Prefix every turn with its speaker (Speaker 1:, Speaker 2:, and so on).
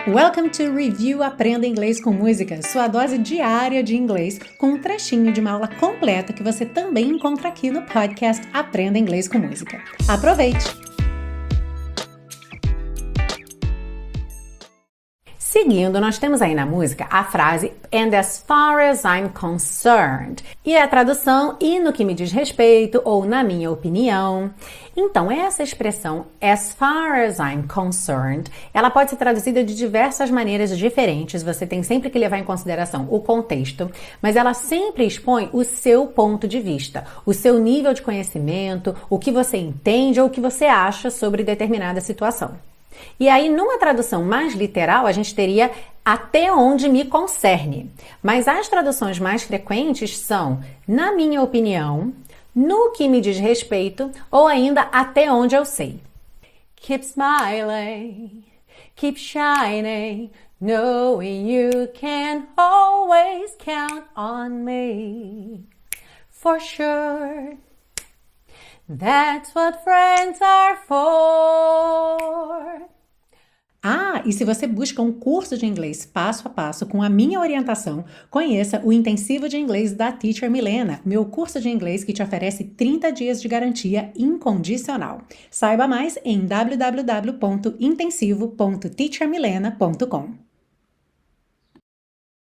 Speaker 1: Welcome to Review Aprenda Inglês com Música, sua dose diária de inglês, com um trechinho de uma aula completa que você também encontra aqui no podcast Aprenda Inglês com Música. Aproveite! Seguindo, nós temos aí na música a frase "And as far as I'm concerned", e a tradução "e no que me diz respeito" ou "na minha opinião". Então, essa expressão "as far as I'm concerned", ela pode ser traduzida de diversas maneiras diferentes, você tem sempre que levar em consideração o contexto, mas ela sempre expõe o seu ponto de vista, o seu nível de conhecimento, o que você entende ou o que você acha sobre determinada situação. E aí, numa tradução mais literal, a gente teria "até onde me concerne". Mas as traduções mais frequentes são "na minha opinião", "no que me diz respeito" ou ainda "até onde eu sei". Keep smiling, keep shining, knowing you can always count on me. For sure. That's what friends are for. E se você busca um curso de inglês passo a passo com a minha orientação, conheça o Intensivo de Inglês da Teacher Milena, meu curso de inglês que te oferece 30 dias de garantia incondicional. Saiba mais em www.intensivo.teachermilena.com.